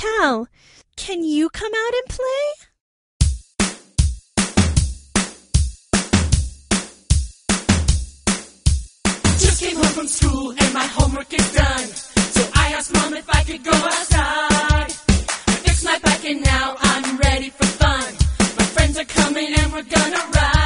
Cal, can you come out and play? Just came home from school and my homework is done. So I asked Mom if I could go outside. I fixed my bike and now I'm ready for fun. My friends are coming and we're gonna ride.